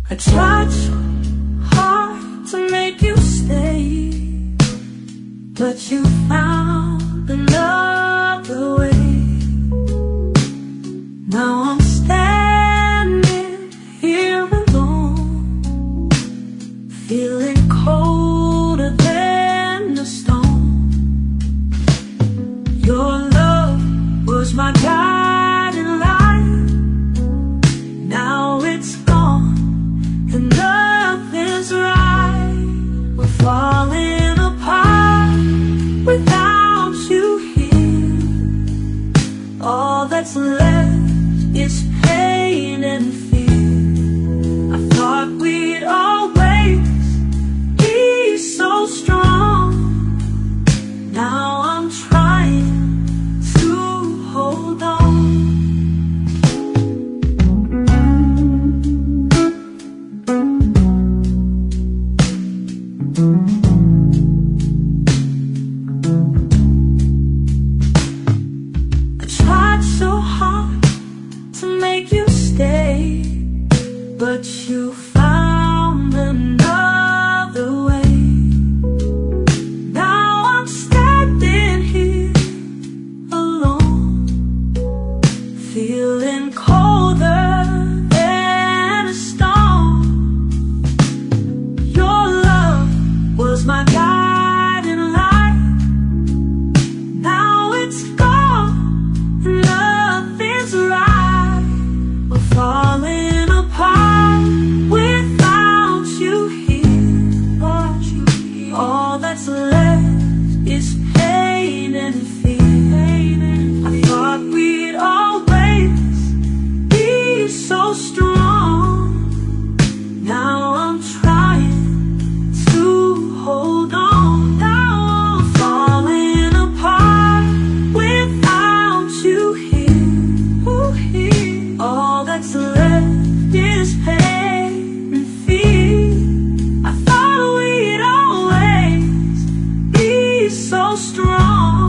I tried so hard to make you stay, but you found another way. Now I'm standing here alone, feeling colder than a stone. Your love was my guiding light. Now it's gone and nothing's right. We're falling apart without you here. All that's left is pain and fear. I thought we'd always be so strong. Now I'm trying to hold on. I tried so hard to make you stay, but you found another way. Now I'm standing here alone, feeling colder than a stone. Your love was my guiding light. Now it's gone and nothing's right. We're falling apart without you here. All that's left is pain and fear. I thought we'd always be so strong. Now I'm trying to hold on. Now I'm falling apart without you here. All that's left is pain and fear. I thought we'd always be so strong.